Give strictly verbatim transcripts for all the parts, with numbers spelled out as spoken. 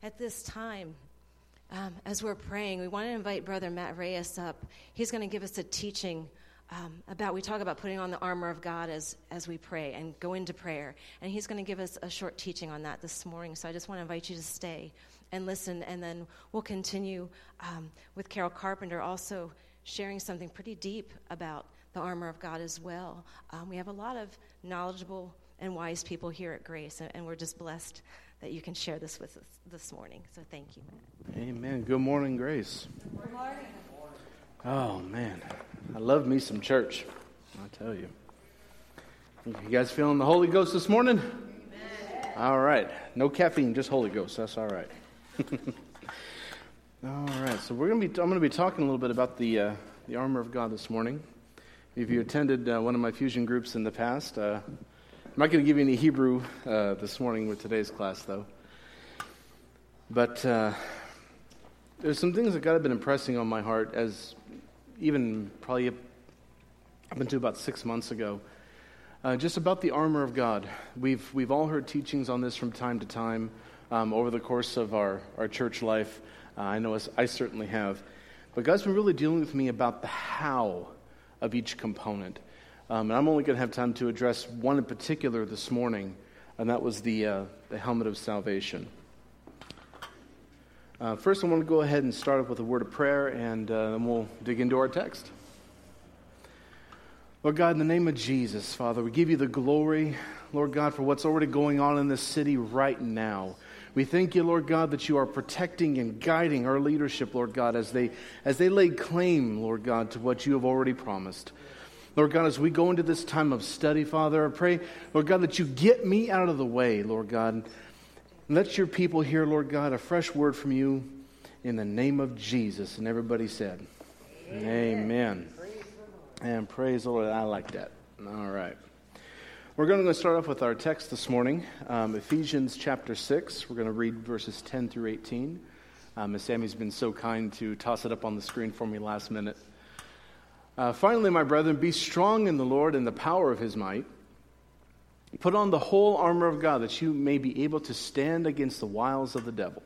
At this time, um, as we're praying, we want to invite Brother Matt Reyes up. He's going to give us a teaching um, about, we talk about putting on the armor of God as, as we pray and go into prayer. And he's going to give us a short teaching on that this morning. So I just want to invite you to stay and listen. And then we'll continue um, with Carol Carpenter also sharing something pretty deep about the armor of God as well. Um, we have a lot of knowledgeable and wise people here at Grace, and, and we're just blessed that you can share this with us this morning. So thank you, Matt. Amen. Good morning, Grace. Good morning. Oh, man. I love me some church, I tell you. You guys feeling the Holy Ghost this morning? Amen. All right. No caffeine, just Holy Ghost. That's all right. All right. So we're gonna be. I'm going to be talking a little bit about the uh, the armor of God this morning. If you attended uh, one of my fusion groups in the past, uh, I'm not going to give you any Hebrew uh, this morning with today's class, though. But uh, there's some things that God had been impressing on my heart as even probably up until about six months ago, uh, just about the armor of God. We've we've all heard teachings on this from time to time um, over the course of our, our church life. Uh, I know us, I certainly have. But God's been really dealing with me about the how of each component. Um, and I'm only going to have time to address one in particular this morning, and that was the uh, the helmet of salvation. Uh, first, I want to go ahead and start off with a word of prayer, and uh, then we'll dig into our text. Lord God, in the name of Jesus, Father, we give you the glory, Lord God, for what's already going on in this city right now. We thank you, Lord God, that you are protecting and guiding our leadership, Lord God, as they as they lay claim, Lord God, to what you have already promised. Lord God, as we go into this time of study, Father, I pray, Lord God, that you get me out of the way, Lord God. Let your people hear, Lord God, a fresh word from you in the name of Jesus. And everybody said, Amen. Amen. Praise and praise the Lord. I like that. All right. We're going to start off with our text this morning, um, Ephesians chapter six. We're going to read verses ten through eighteen. Um, Miss Sammy's been so kind to toss it up on the screen for me last minute. Uh, Finally, my brethren, be strong in the Lord and the power of his might. Put on the whole armor of God, that you may be able to stand against the wiles of the devil.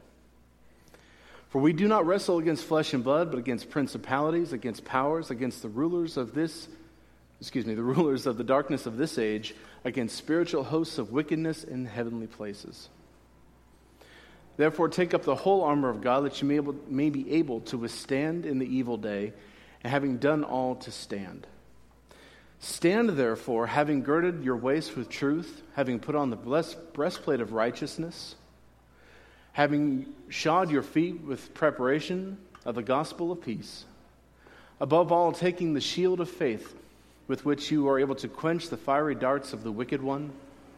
For we do not wrestle against flesh and blood, but against principalities, against powers, against the rulers of this, excuse me, the rulers of the darkness of this age, against spiritual hosts of wickedness in heavenly places. Therefore, take up the whole armor of God, that you may, able, may be able to withstand in the evil day, and having done all, to stand. Stand therefore, having girded your waist with truth, having put on the blessed breastplate of righteousness, having shod your feet with preparation of the gospel of peace, above all taking the shield of faith, with which you are able to quench the fiery darts of the wicked one,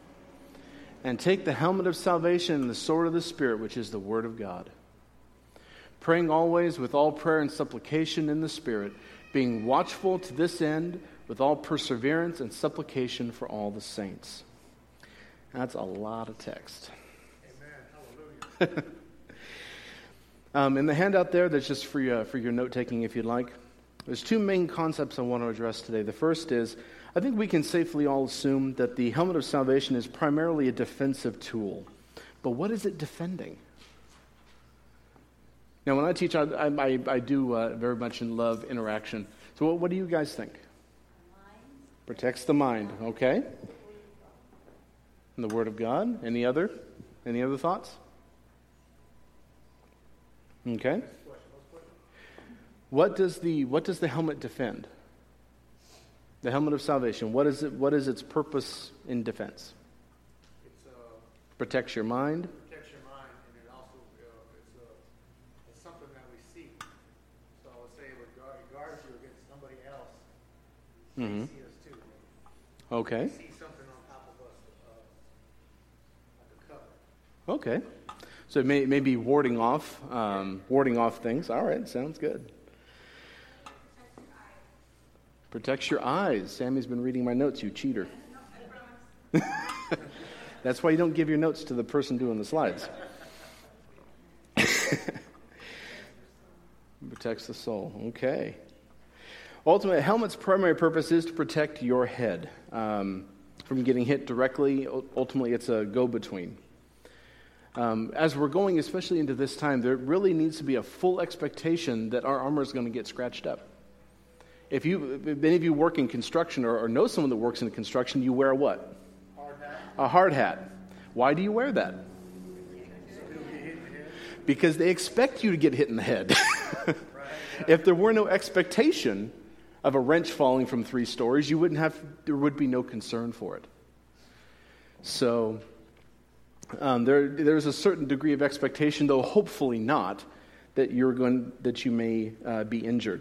and take the helmet of salvation and the sword of the Spirit, which is the word of God. Praying always with all prayer and supplication in the Spirit, being watchful to this end, with all perseverance and supplication for all the saints. That's a lot of text. Amen. Hallelujah. um, in the handout there, that's just for your, for your note-taking if you'd like. There's two main concepts I want to address today. The first is, I think we can safely all assume that the helmet of salvation is primarily a defensive tool. But what is it defending? Now, when I teach, I, I, I do uh, very much love interaction. So what, what do you guys think? Protects the mind, okay? And the Word of God. Any other? Any other thoughts? Okay. What does the what does the helmet defend? The helmet of salvation. What is it? What is its purpose in defense? It's, uh, Protects your mind. protects your mind, and it also uh, it's, uh, it's something that we see. So I would say it would guard, it guards you against somebody else. Mm-hmm. They see us too. Okay. They see something on top of us, uh, like a cover. Okay. So it may, may be warding off, um, warding off things. All right, sounds good. Protects your eyes. Sammy's been reading my notes, you cheater. That's why you don't give your notes to the person doing the slides. Protects the soul. Okay. Ultimately, a helmet's primary purpose is to protect your head um, from getting hit directly. Ultimately, it's a go-between. Um, as we're going, especially into this time, there really needs to be a full expectation that our armor is going to get scratched up. If you, if any of you work in construction or, or know someone that works in construction, you wear what? Hard hat. A hard hat. Why do you wear that? Because they expect you to get hit in the head. If there were no expectation of a wrench falling from three stories, you wouldn't have, there would be no concern for it. So um, there, there's a certain degree of expectation, though hopefully not, that you're going, that you may uh, be injured.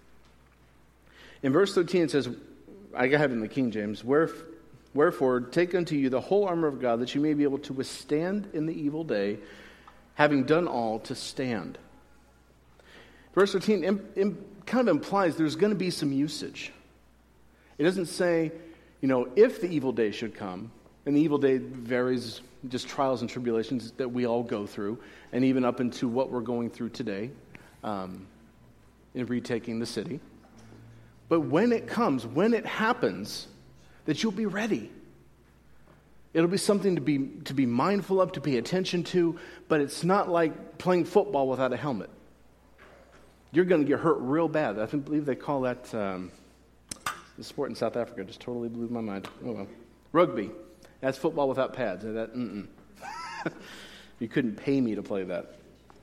In verse thirteen it says, I have it in the King James, wherefore take unto you the whole armor of God, that you may be able to withstand in the evil day, having done all to stand. Verse thirteen im, im, kind of implies there's going to be some usage. It doesn't say, you know, if the evil day should come, and the evil day varies, just trials and tribulations that we all go through, and even up into what we're going through today um, in retaking the city. But when it comes, when it happens, that you'll be ready. It'll be something to be to be mindful of, to pay attention to, but it's not like playing football without a helmet. You're going to get hurt real bad. I believe they call that, um, the sport in South Africa just totally blew my mind. Oh well. Rugby. That's football without pads. That, mm-mm. You couldn't pay me to play that.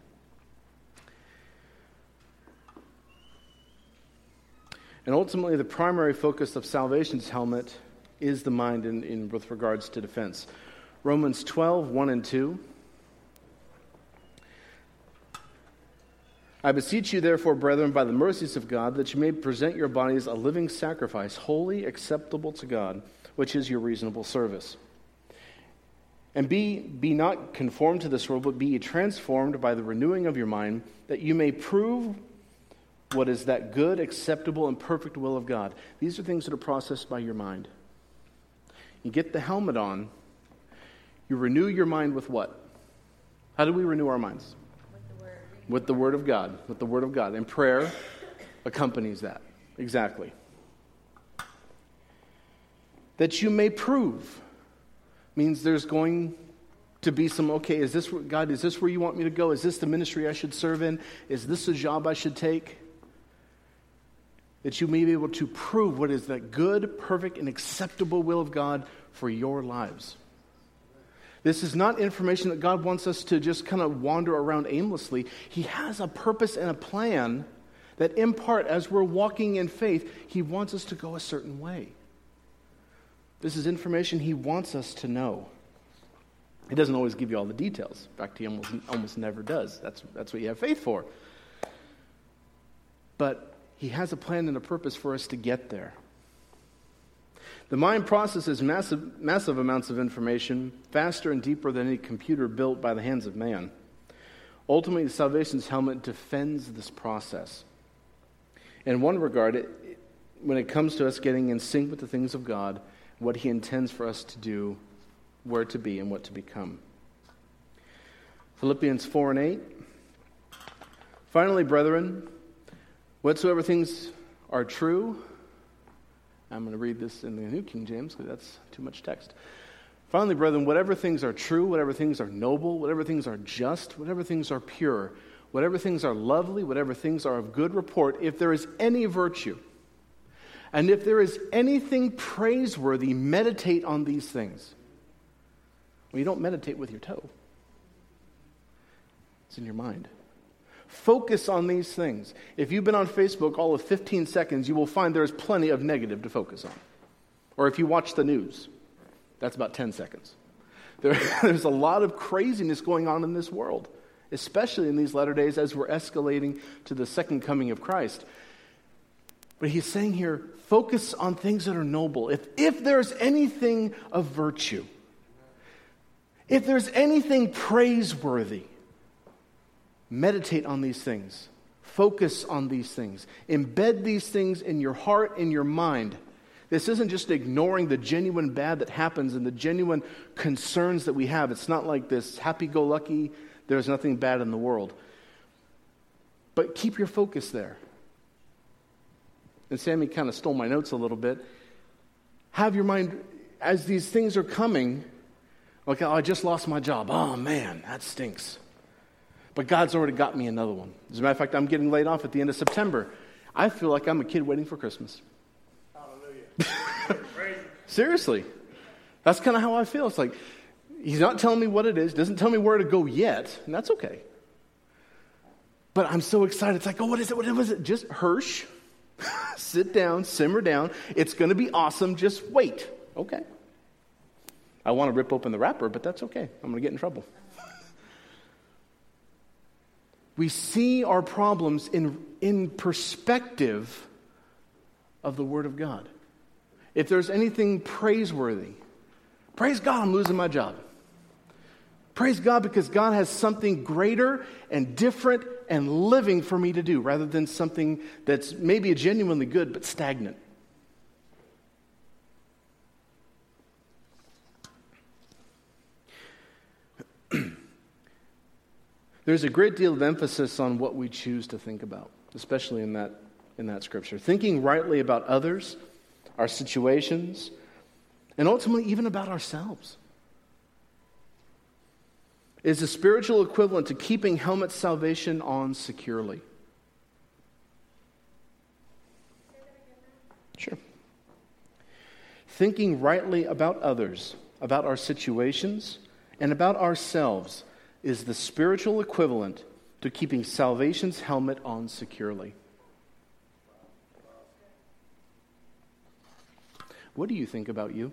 And ultimately, the primary focus of salvation's helmet is the mind in, in with regards to defense. Romans twelve, one and two. I beseech you, therefore, brethren, by the mercies of God, that you may present your bodies a living sacrifice, holy, acceptable to God, which is your reasonable service. And be, be not conformed to this world, but be ye transformed by the renewing of your mind, that you may prove what is that good, acceptable, and perfect will of God. These are things that are processed by your mind. You get the helmet on, you renew your mind with what? How do we renew our minds? With the Word. With the Word of God. With the Word of God. And prayer accompanies that. Exactly. That you may prove means there's going to be some, okay, is this, God, is this where you want me to go? Is this the ministry I should serve in? Is this a job I should take? That you may be able to prove what is that good, perfect, and acceptable will of God for your lives. This is not information that God wants us to just kind of wander around aimlessly. He has a purpose and a plan that in part, as we're walking in faith, He wants us to go a certain way. This is information He wants us to know. He doesn't always give you all the details. In fact, He almost, almost never does. That's, that's what you have faith for. But He has a plan and a purpose for us to get there. The mind processes massive, massive amounts of information, faster and deeper than any computer built by the hands of man. Ultimately, the Salvation's helmet defends this process. In one regard, it, it, when it comes to us getting in sync with the things of God, what He intends for us to do, where to be, and what to become. Philippians four and eight. Finally, brethren, whatsoever things are true, I'm going to read this in the New King James because that's too much text. Finally, brethren, whatever things are true, whatever things are noble, whatever things are just, whatever things are pure, whatever things are lovely, whatever things are of good report, if there is any virtue, and if there is anything praiseworthy, meditate on these things. Well, you don't meditate with your toe. It's in your mind. Focus on these things. If you've been on Facebook all of fifteen seconds, you will find there's plenty of negative to focus on. Or if you watch the news, that's about ten seconds. There, there's a lot of craziness going on in this world, especially in these latter days as we're escalating to the second coming of Christ. But He's saying here, focus on things that are noble. If, if there's anything of virtue, if there's anything praiseworthy, meditate on these things. Focus on these things. Embed these things in your heart, in your mind. This isn't just ignoring the genuine bad that happens and the genuine concerns that we have. It's not like this happy-go-lucky, there's nothing bad in the world. But keep your focus there. And Sammy kind of stole my notes a little bit. Have your mind, as these things are coming, Like, oh, I just lost my job. Oh, man, that stinks. But God's already got me another one. As a matter of fact, I'm getting laid off at the end of September. I feel like I'm a kid waiting for Christmas. Hallelujah. Seriously. That's kind of how I feel. It's like, he's not telling me what it is, doesn't tell me where to go yet, and that's okay. But I'm so excited. It's like, oh, what is it? What was it? Just Hirsch. Sit down, simmer down. It's going to be awesome. Just wait. Okay. I want to rip open the wrapper, but that's okay. I'm going to get in trouble. We see our problems in, in perspective of the Word of God. If there's anything praiseworthy, praise God, I'm losing my job. Praise God because God has something greater and different and living for me to do rather than something that's maybe genuinely good but stagnant. There's a great deal of emphasis on what we choose to think about, especially in that, in that scripture. Thinking rightly about others, our situations, and ultimately even about ourselves is the spiritual equivalent to keeping helmet salvation on securely. Sure. Thinking rightly about others, about our situations, and about ourselves is the spiritual equivalent to keeping salvation's helmet on securely. What do you think about you?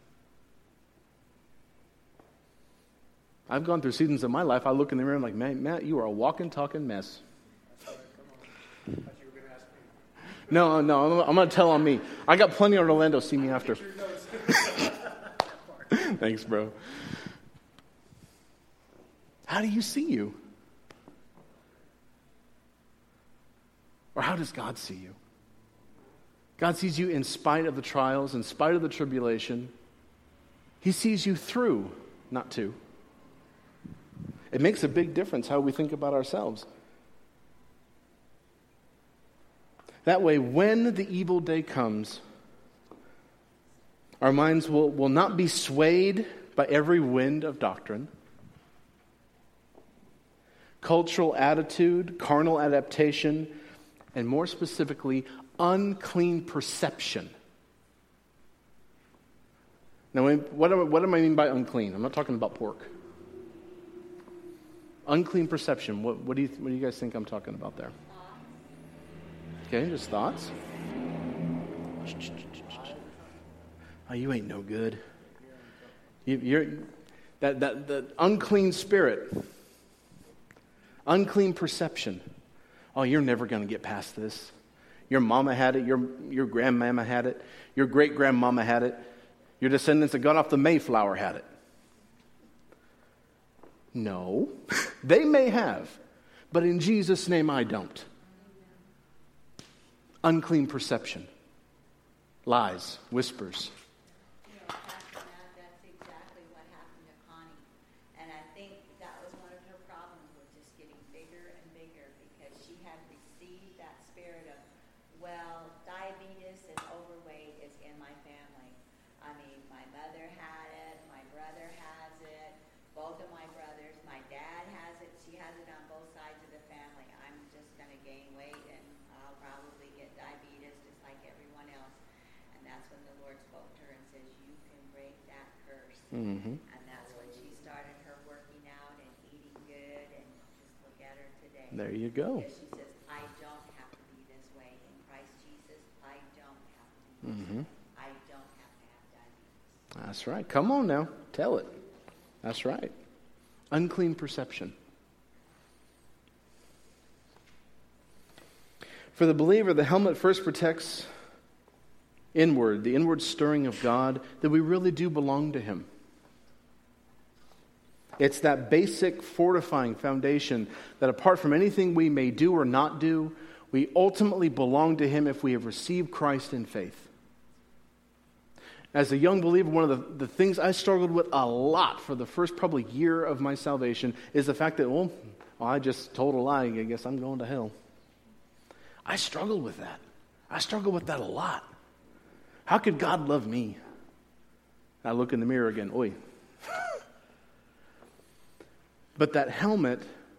I've gone through seasons of my life, I look in the mirror and I'm like, man, Matt, you are a walking, talking mess. No, no, I'm going to tell on me. I got plenty of Orlando. See me after. Thanks, bro. How do you see you? Or how does God see you? God sees you in spite of the trials, in spite of the tribulation. He sees you through, not to. It makes a big difference how we think about ourselves. That way, when the evil day comes, our minds will, will not be swayed by every wind of doctrine, cultural attitude, carnal adaptation, and more specifically, unclean perception. Now, what do, what do I mean by unclean? I'm not talking about pork. Unclean perception. What, what, do you, what do you guys think I'm talking about there? Okay, just thoughts. Oh, you ain't no good. You, you're that that the unclean spirit, unclean perception. Oh, you're never going to get past this. Your mama had it. Your your grandmama had it. Your great grandmama had it. Your descendants that got off the Mayflower had it. No, they may have, but in Jesus' name I don't. Unclean perception, lies, whispers. Yeah, Pastor Matt, that's exactly what happened to Connie. And I think that was one of her problems, was just getting bigger and bigger because she had received that spirit of, well, diabetes and overweight is in my family. I mean, my mother had it, my brother has it, both of my brothers, my dad has it. She has it on both sides of the family. I'm just going to gain weight and I'll probably get diabetes just like everyone else. And that's when the Lord spoke to her and says, you can break that curse. Mm-hmm. And that's when she started her working out and eating good, and just look at her today. There you go. Because she says, I don't have to be this way. In Christ Jesus, I don't have to be this Mm-hmm. way. I don't have to have diabetes. That's right. Come on now. Tell it. That's right. Unclean perception. For the believer, the helmet first protects inward, the inward stirring of God, that we really do belong to Him. It's that basic fortifying foundation that apart from anything we may do or not do, we ultimately belong to Him if we have received Christ in faith. As a young believer, one of the, the things I struggled with a lot for the first probably year of my salvation is the fact that, well, I just told a lie, I guess I'm going to hell. I struggled with that. I struggled with that a lot. How could God love me? I look in the mirror again. Oi. But that helmet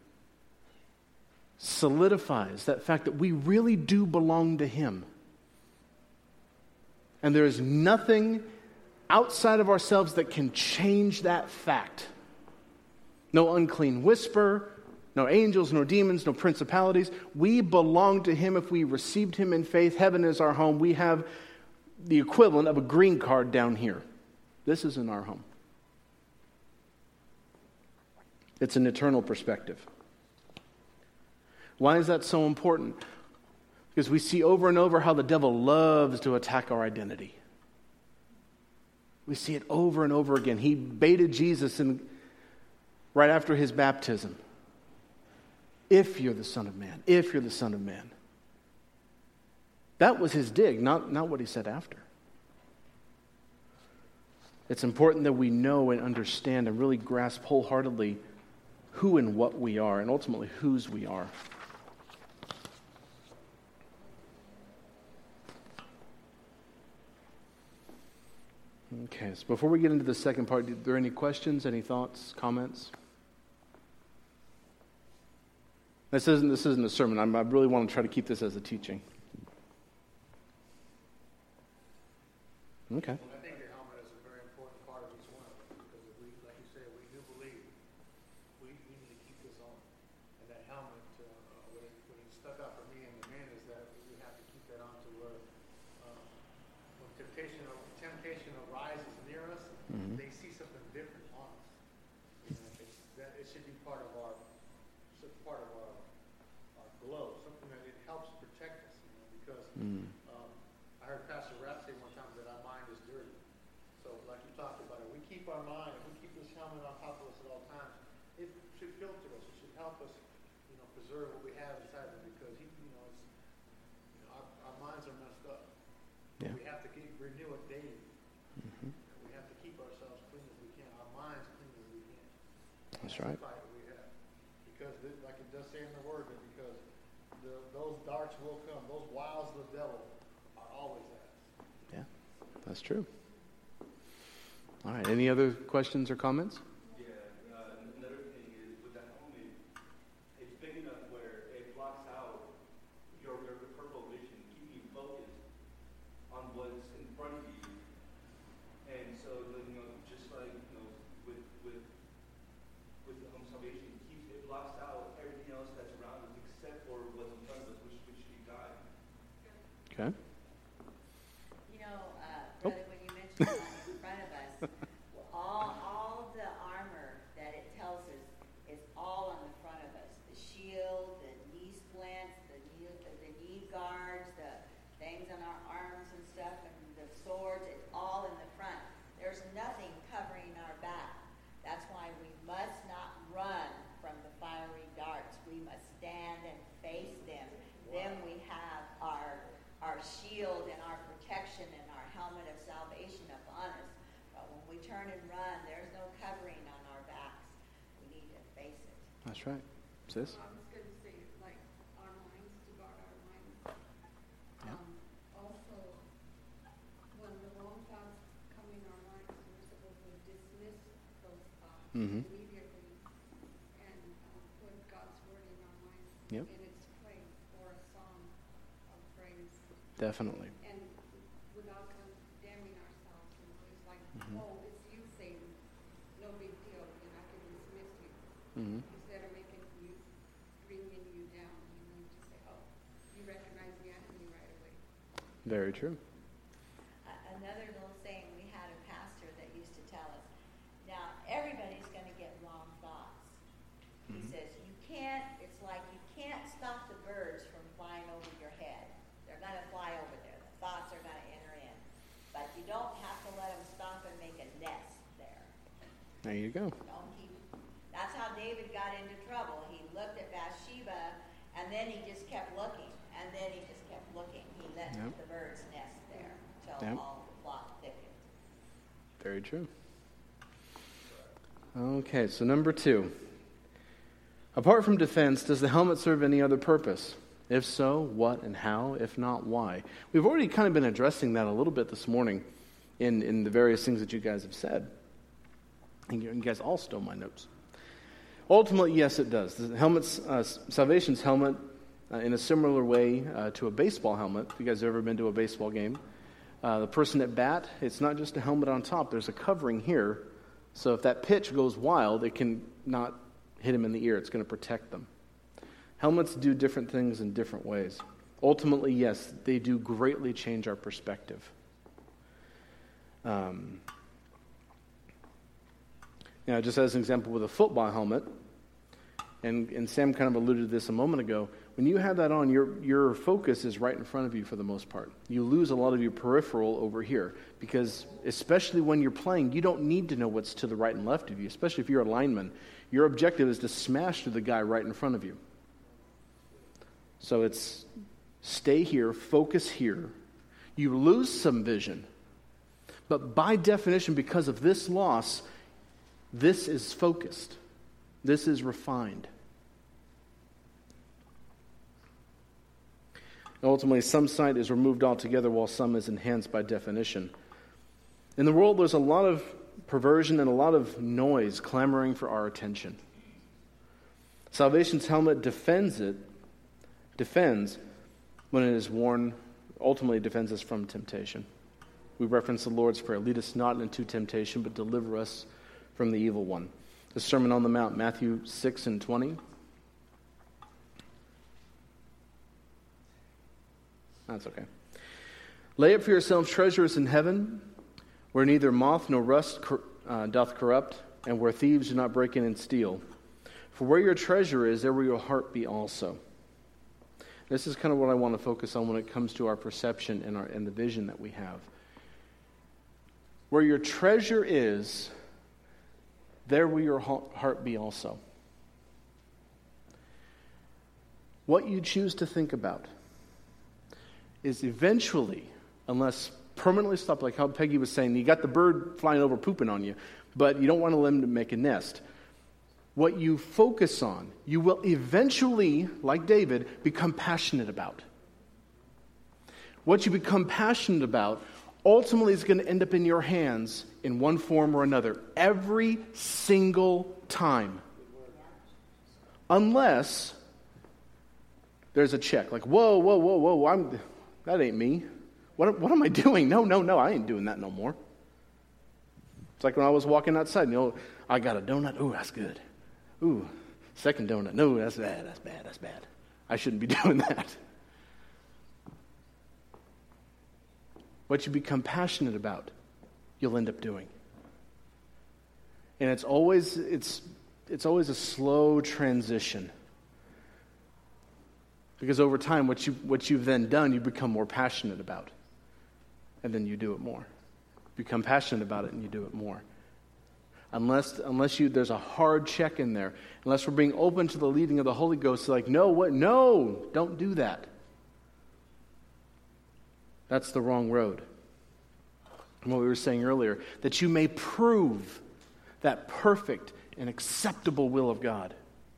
solidifies that fact that we really do belong to Him. And there is nothing outside of ourselves that can change that fact. No unclean whisper, no angels, no demons, no principalities. We belong to Him if we received Him in faith. Heaven is our home. We have the equivalent of a green card down here. This isn't our home. It's an eternal perspective. Why is that so important? Because we see over and over how the devil loves to attack our identity. We see it over and over again. He baited Jesus in, right after his baptism. If you're the Son of Man, if you're the Son of Man. That was his dig, not, not what he said after. It's important that we know and understand and really grasp wholeheartedly who and what we are, and ultimately whose we are. Okay, so before we get into the second part, are there any questions, any thoughts, comments? This isn't, this isn't a sermon. I'm, I really want to try to keep this as a teaching. Okay. I think the helmet is a very important part of each one of us because if we, like you said, we do believe we, we need to keep this on. And that helmet, uh, what, it, what it stuck out for me and the men is that we have to keep that on to where uh, when temptation, temptation arises near us, mm-hmm. they see something different on us. You know, it's, that it should be part of our, part of our, our glow, something that it helps protect us. You know, because mm. um, I heard Pastor Rapp say one time that our mind is dirty. So, like you talked about, if we keep our mind, if we keep this helmet on top of us at all times, it should filter us. It should help us, you know, preserve what we have inside of it because, he, you know, it's, you know our, our minds are messed up. Yeah. We have to keep, renew it daily. Mm-hmm. And we have to keep ourselves clean as we can, our minds clean as we can. That's right. We have. Because, this, like it does say in the Word, that because the, those darts will come, those wiles of the devil are always at us. Yeah, that's true. All right, any other questions or comments? Yeah, uh, another thing is with that helmet, it's big enough where it blocks out your, your peripheral vision, keeping you focused on what's in front of you. And so, you know, just like, you know, with with with um, salvation, it keeps it blocks out everything else that's around us except for what's in front of us, which which should be God. Okay. You know, uh, brother, oh. when you mentioned that in front of us, all all the armor that it tells us is all on the front of us. The shield, the knee splints, the knee, the, the knee guards, the things on our arms and stuff, and the swords, it's all in the front. There's nothing covering our back. That's why we must not run from the fiery darts. We must stand and face them. Then we have our our shield and our protection and our helmet of salvation upon us. But when we turn and run, there's no covering on our backs. We need to face it. That's right. Sis? I was going to say, like, our minds, to guard our minds. Yeah. Um, also, when the wrong thoughts come in our minds, we're supposed to dismiss those thoughts Mm-hmm. immediately and um, put God's word in our minds Yep. in its place or a song of praise. Definitely. And without condemning ourselves, you know, it's like, Mm-hmm. oh, it's you, Satan, no big deal, and I can dismiss you. Mm-hmm. Instead of making you, bringing you down, you know, you just say, oh, you recognize the enemy right away. Very true. Uh, another little saying, we had a pastor that used to tell us, now everybody's going to get wrong thoughts. He Mhm. says, you can't, it's like you can't stop the birds from flying over your head. They're going to fly over there. The thoughts are going to enter in. But you don't have to let them stop and make a nest there. There you go. Don't keep, that's how David got into trouble. He looked at Bathsheba, and then he just kept looking, and then he just kept looking. He let Yep. the birds nest there until Yep. all the flock thickened. Very true. Okay, so number two. Apart from defense, does the helmet serve any other purpose? If so, what and how? If not, why? We've already kind of been addressing that a little bit this morning in, in the various things that you guys have said. And you, you guys all stole my notes. Ultimately, yes, it does. The helmet's, uh, salvation's helmet, uh, in a similar way uh, to a baseball helmet. If you guys have ever been to a baseball game, uh, the person at bat, it's not just a helmet on top. There's a covering here, so if that pitch goes wild, it can not hit him in the ear. It's going to protect them. Helmets do different things in different ways. Ultimately, yes, they do greatly change our perspective. Um, you know, just as an example with a football helmet, and, and Sam kind of alluded to this a moment ago, when you have that on, your your focus is right in front of you for the most part. You lose a lot of your peripheral over here, because especially when you're playing, you don't need to know what's to the right and left of you, especially if you're a lineman. Your objective is to smash through the guy right in front of you. So it's stay here, focus here. You lose some vision. But by definition, because of this loss, this is focused. This is refined. Ultimately, some sight is removed altogether while some is enhanced by definition. In the world, there's a lot of perversion and a lot of noise clamoring for our attention. Salvation's helmet defends it, defends when it is worn, ultimately defends us from temptation. We reference the Lord's Prayer, lead us not into temptation, but deliver us from the evil one. The Sermon on the Mount, Matthew six and twenty. That's okay. Lay up for yourselves treasures in heaven, where neither moth nor rust cor- uh, doth corrupt, and where thieves do not break in and steal. For where your treasure is, there will your heart be also. This is kind of what I want to focus on when it comes to our perception and, our, and the vision that we have. Where your treasure is, there will your heart be also. What you choose to think about is eventually, unless permanently stopped, like how Peggy was saying, you got the bird flying over pooping on you, but you don't want to let him to make a nest. What you focus on, you will eventually, like David, become passionate about. What you become passionate about ultimately is going to end up in your hands in one form or another every single time. Unless there's a check. Like, whoa, whoa, whoa, whoa, I'm, that ain't me. What, what am I doing? No, no, no, I ain't doing that no more. It's like when I was walking outside, you know, I got a donut. Ooh, that's good. Ooh, second donut. No, that's bad, that's bad, that's bad. I shouldn't be doing that. What you become passionate about, you'll end up doing. And it's always it's it's always a slow transition. Because over time, what you what you've then done, you become more passionate about. And then you do it more. You become passionate about it and you do it more. Unless unless you there's a hard check in there. Unless we're being open to the leading of the Holy Ghost, like, no, what no, don't do that. That's the wrong road. And what we were saying earlier, that you may prove that perfect and acceptable will of God.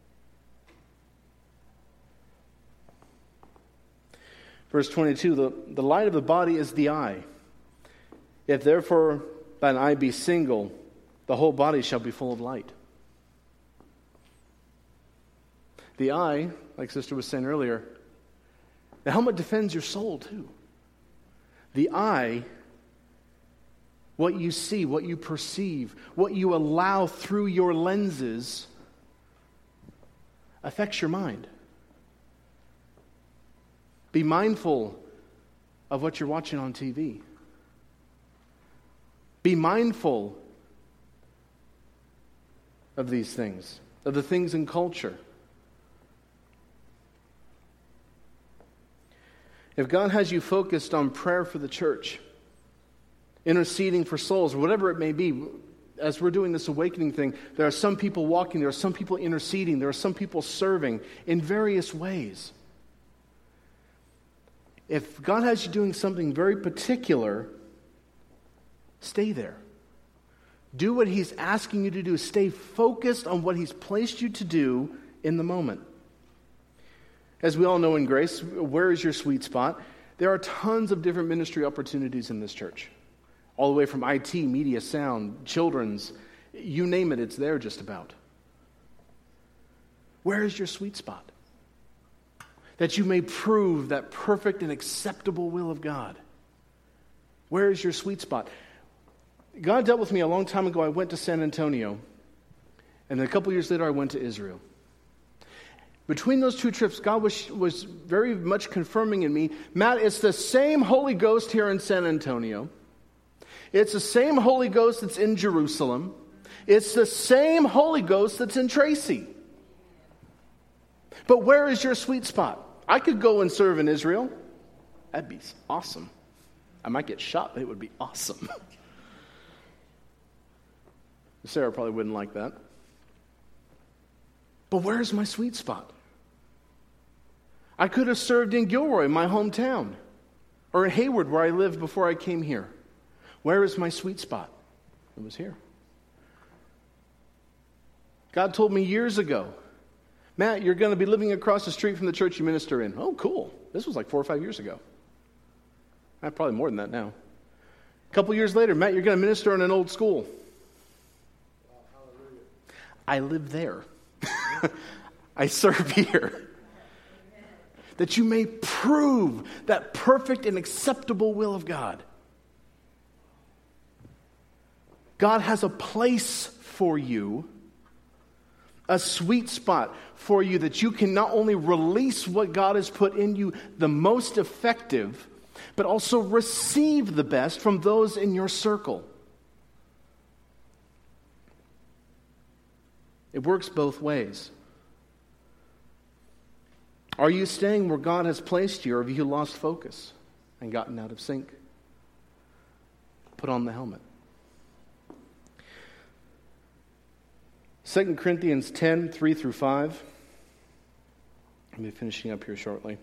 Verse twenty-two, the, the light of the body is the eye. If therefore thine eye be single, the whole body shall be full of light. The eye, like Sister was saying earlier, the helmet defends your soul too. The eye, what you see, what you perceive, what you allow through your lenses affects your mind. Be mindful of what you're watching on T V. Be mindful of these things, of the things in culture. If God has you focused on prayer for the church, interceding for souls, or whatever it may be, as we're doing this awakening thing, there are some people walking, there are some people interceding, there are some people serving in various ways. If God has you doing something very particular, stay there. Do what He's asking you to do. Stay focused on what He's placed you to do in the moment. As we all know in Grace, where is your sweet spot? There are tons of different ministry opportunities in this church. All the way from I T, media, sound, children's, you name it, it's there just about. Where is your sweet spot? That you may prove that perfect and acceptable will of God. Where is your sweet spot? God dealt with me a long time ago. I went to San Antonio, and then a couple years later I went to Israel. Between those two trips, God was, was very much confirming in me, Matt, it's the same Holy Ghost here in San Antonio. It's the same Holy Ghost that's in Jerusalem. It's the same Holy Ghost that's in Tracy. But where is your sweet spot? I could go and serve in Israel. That'd be awesome. I might get shot, but it would be awesome. Sarah probably wouldn't like that. But where's my sweet spot? I could have served in Gilroy, my hometown, or in Hayward, where I lived before I came here. Where is my sweet spot? It was here. God told me years ago, Matt, you're going to be living across the street from the church you minister in. Oh, cool. This was like four or five years ago. Uh, probably more than that now. A couple years later, Matt, you're going to minister in an old school. I live there. I serve here. That you may prove that perfect and acceptable will of God. God has a place for you, a sweet spot for you, that you can not only release what God has put in you the most effective, but also receive the best from those in your circle. It works both ways. Are you staying where God has placed you, or have you lost focus and gotten out of sync? Put on the helmet. Second Corinthians ten, three through five. I'll be finishing up here shortly.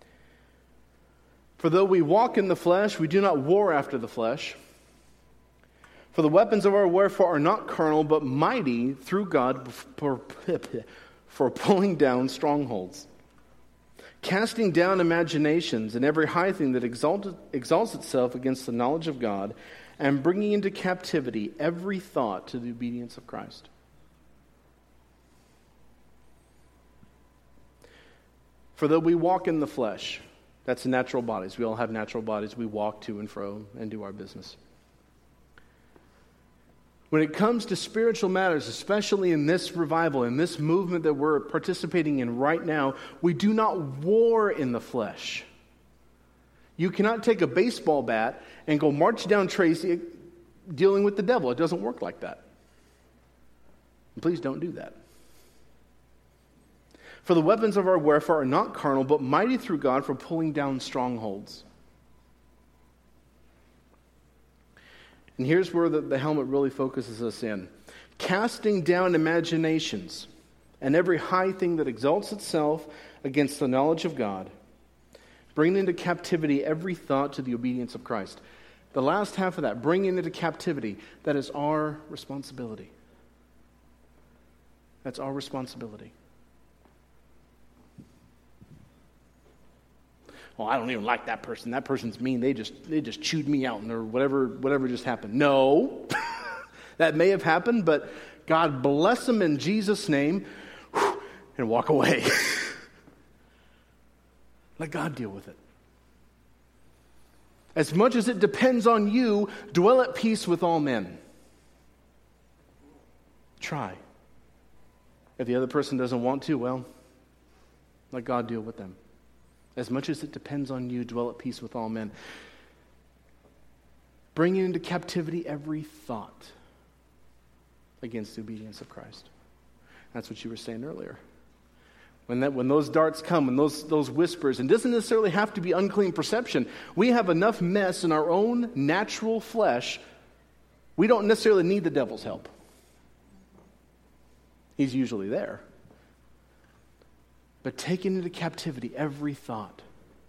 For though we walk in the flesh, we do not war after the flesh. For the weapons of our warfare are not carnal, but mighty through God for, for pulling down strongholds, casting down imaginations and every high thing that exalted, exalts itself against the knowledge of God, and bringing into captivity every thought to the obedience of Christ. For though we walk in the flesh, that's natural bodies. We all have natural bodies. We walk to and fro and do our business. When it comes to spiritual matters, especially in this revival, in this movement that we're participating in right now, we do not war in the flesh. You cannot take a baseball bat and go march down Tracy dealing with the devil. It doesn't work like that. And please don't do that. For the weapons of our warfare are not carnal, but mighty through God for pulling down strongholds. And here's where the, the helmet really focuses us in. Casting down imaginations and every high thing that exalts itself against the knowledge of God, bringing into captivity every thought to the obedience of Christ. The last half of that, bringing into captivity, that is our responsibility. That's our responsibility. Well, I don't even like that person. That person's mean. They just they just chewed me out, or whatever whatever just happened. No, that may have happened, but God bless them in Jesus' name, and walk away. Let God deal with it. As much as it depends on you, dwell at peace with all men. Try. If the other person doesn't want to, well, let God deal with them. As much as it depends on you, dwell at peace with all men. Bringing into captivity every thought against the obedience of Christ. That's what you were saying earlier. When that, when those darts come, when those, those whispers, and it doesn't necessarily have to be unclean perception. We have enough mess in our own natural flesh. We don't necessarily need the devil's help. He's usually there. But taking into captivity every thought.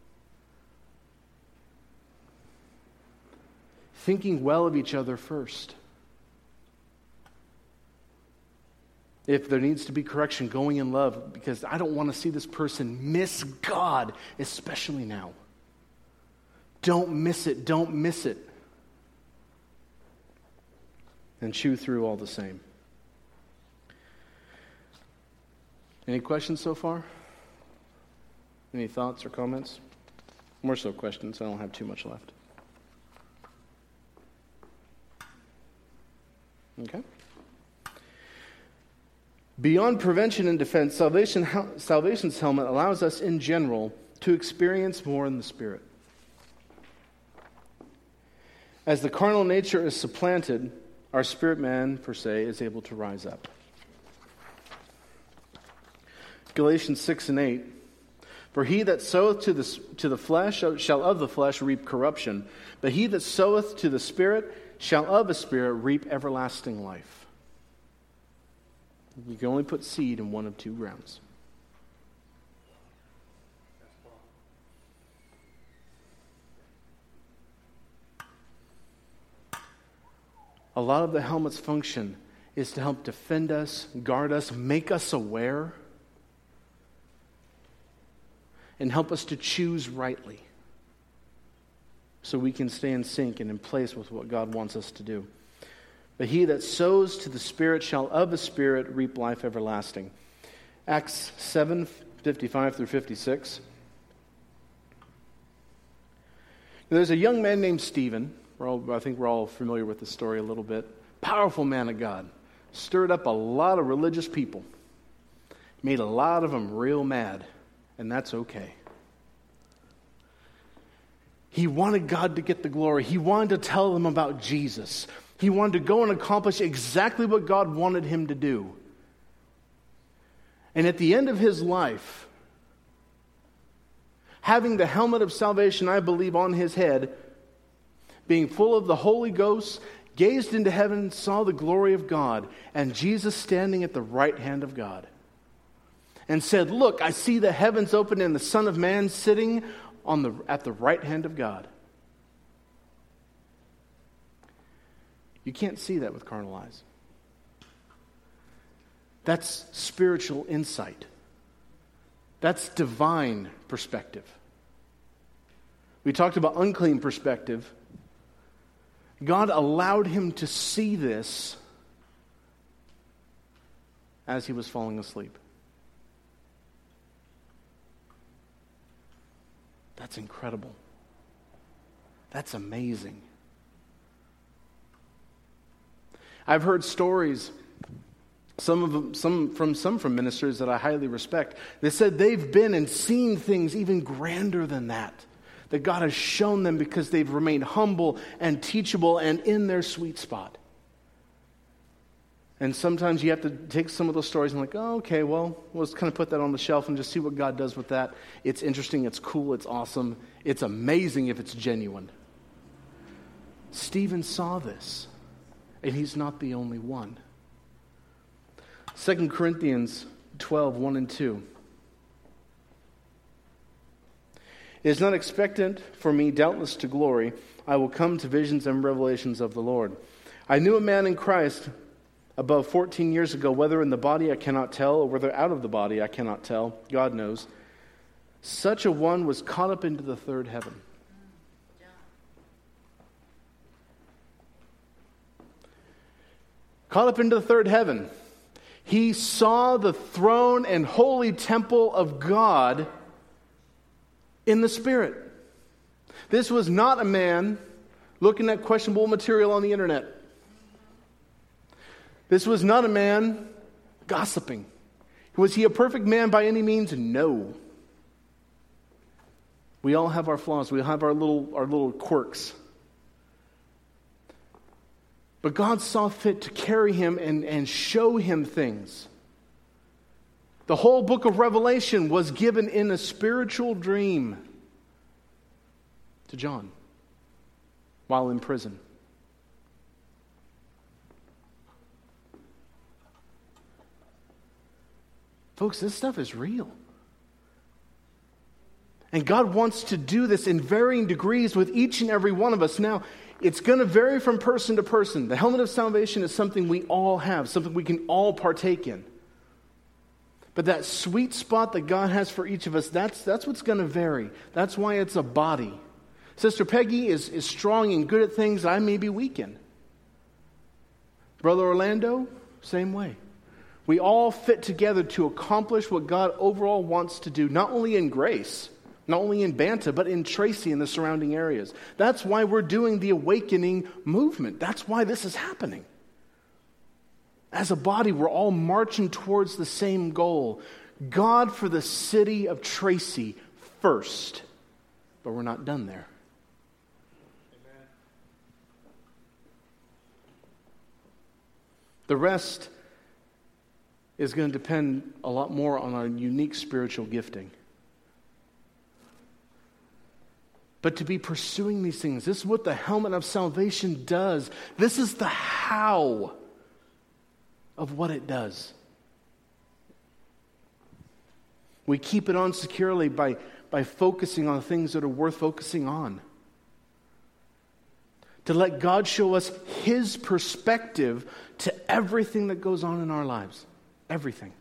Thinking well of each other first. If there needs to be correction, going in love, because I don't want to see this person miss God, especially now. Don't miss it. Don't miss it. And chew through all the same. Any questions so far? Any thoughts or comments? More so questions. I don't have too much left. Okay. Beyond prevention and defense, salvation, salvation's helmet allows us in general to experience more in the Spirit. As the carnal nature is supplanted, our spirit man, per se, is able to rise up. Galatians six and eight. For he that soweth to the, to the flesh shall of the flesh reap corruption, but he that soweth to the Spirit shall of the Spirit reap everlasting life. You can only put seed in one of two grounds. A lot of the helmet's function is to help defend us, guard us, make us aware, and help us to choose rightly so we can stay in sync and in place with what God wants us to do. But he that sows to the Spirit shall of the Spirit reap life everlasting. Acts seven, fifty-five through fifty-six. There's a young man named Stephen. We're all, I think we're all familiar with the story a little bit. Powerful man of God. Stirred up a lot of religious people. Made a lot of them real mad. And that's okay. He wanted God to get the glory. He wanted to tell them about Jesus. He wanted to go and accomplish exactly what God wanted him to do. And at the end of his life, having the helmet of salvation, I believe, on his head, being full of the Holy Ghost, gazed into heaven, saw the glory of God, and Jesus standing at the right hand of God. And said, look, I see the heavens open and the Son of Man sitting on the at the right hand of God. You can't see that with carnal eyes. That's spiritual insight. That's divine perspective. We talked about unclean perspective. God allowed him to see this as he was falling asleep. That's incredible. That's amazing. I've heard stories, some of them, some from some from ministers that I highly respect. They said they've been and seen things even grander than that, that God has shown them because they've remained humble and teachable and in their sweet spot. And sometimes you have to take some of those stories and like, oh, okay, well, we'll just kind of put that on the shelf and just see what God does with that. It's interesting, it's cool, it's awesome. It's amazing if it's genuine. Stephen saw this, and he's not the only one. Second Corinthians twelve, one and two. It is not expectant for me, doubtless, to glory. I will come to visions and revelations of the Lord. I knew a man in Christ above fourteen years ago, whether in the body I cannot tell, or whether out of the body I cannot tell. God knows. Such a one was caught up into the third heaven. Caught up into the third heaven. He saw the throne and holy temple of God in the Spirit. This was not a man looking at questionable material on the internet. This was not a man gossiping. Was he a perfect man by any means? No. We all have our flaws. We all have our little, our little quirks. But God saw fit to carry him and, and show him things. The whole book of Revelation was given in a spiritual dream to John while in prison. Folks, this stuff is real. And God wants to do this in varying degrees with each and every one of us. Now, it's going to vary from person to person. The helmet of salvation is something we all have, something we can all partake in. But that sweet spot that God has for each of us, that's, that's what's going to vary. That's why it's a body. Sister Peggy is, is strong and good at things I may be weak in. Brother Orlando, same way. We all fit together to accomplish what God overall wants to do, not only in Grace, not only in Banta, but in Tracy and the surrounding areas. That's why we're doing the awakening movement. That's why this is happening. As a body, we're all marching towards the same goal. God for the city of Tracy first. But we're not done there. Amen. The rest is going to depend a lot more on our unique spiritual gifting. But to be pursuing these things, this is what the helmet of salvation does. This is the how of what it does. We keep it on securely by, by focusing on things that are worth focusing on. To let God show us His perspective to everything that goes on in our lives. Everything.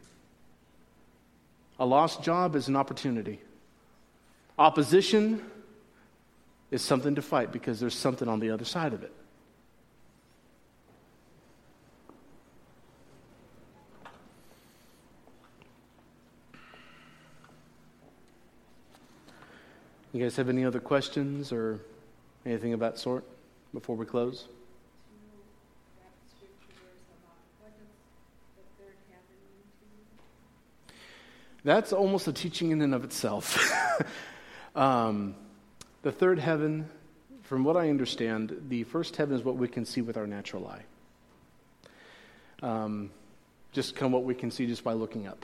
A lost job is an opportunity. Opposition is something to fight because there's something on the other side of it. You guys have any other questions or anything of that sort before we close? That's almost a teaching in and of itself. um, the third heaven, from what I understand, the first heaven is what we can see with our natural eye. Um, just kind of what we can see just by looking up.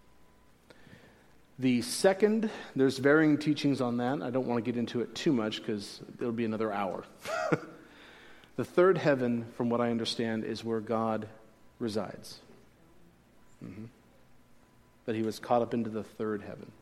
The second, there's varying teachings on that. I don't want to get into it too much because it'll be another hour. The third heaven, from what I understand, is where God resides. Mm-hmm. That He was caught up into the third heaven.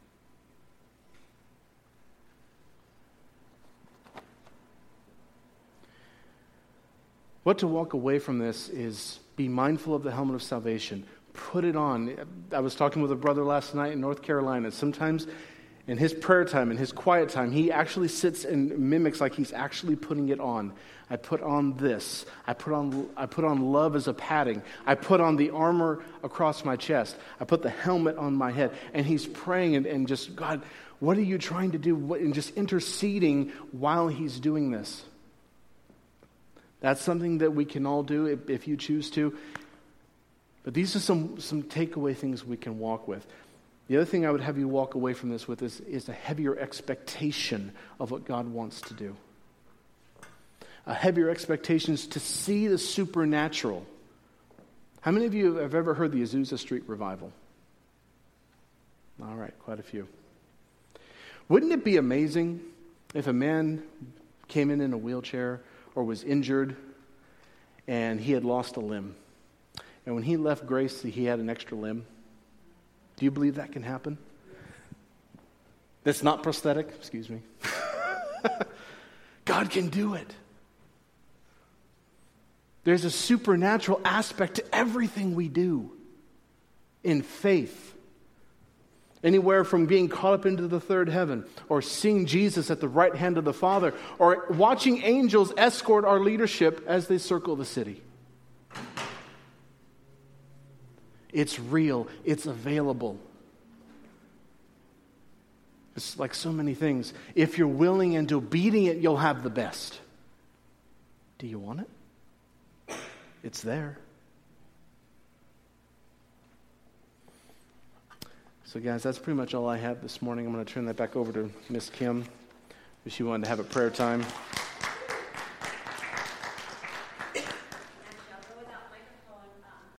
What to walk away from this is be mindful of the helmet of salvation. Put it on. I was talking with a brother last night in North Carolina. Sometimes in his prayer time, in his quiet time, he actually sits and mimics like he's actually putting it on. I put on this. I put on I put on love as a padding. I put on the armor across my chest. I put the helmet on my head. And he's praying and, and just, God, what are you trying to do? What, and just interceding while he's doing this. That's something that we can all do if, if you choose to. But these are some, some takeaway things we can walk with. The other thing I would have you walk away from this with is, is a heavier expectation of what God wants to do. A heavier expectations to see the supernatural. How many of you have ever heard the Azusa Street Revival? All right, quite a few. Wouldn't it be amazing if a man came in in a wheelchair or was injured and he had lost a limb? And when he left Grace, he had an extra limb. Do you believe that can happen? That's not prosthetic, excuse me. God can do it. There's a supernatural aspect to everything we do in faith. Anywhere from being caught up into the third heaven, or seeing Jesus at the right hand of the Father, or watching angels escort our leadership as they circle the city. It's real. It's available. It's like so many things. If you're willing and obedient, you'll have the best. Do you want it? It's there. So guys, that's pretty much all I have this morning. I'm going to turn that back over to Miss Kim if she wanted to have a prayer time.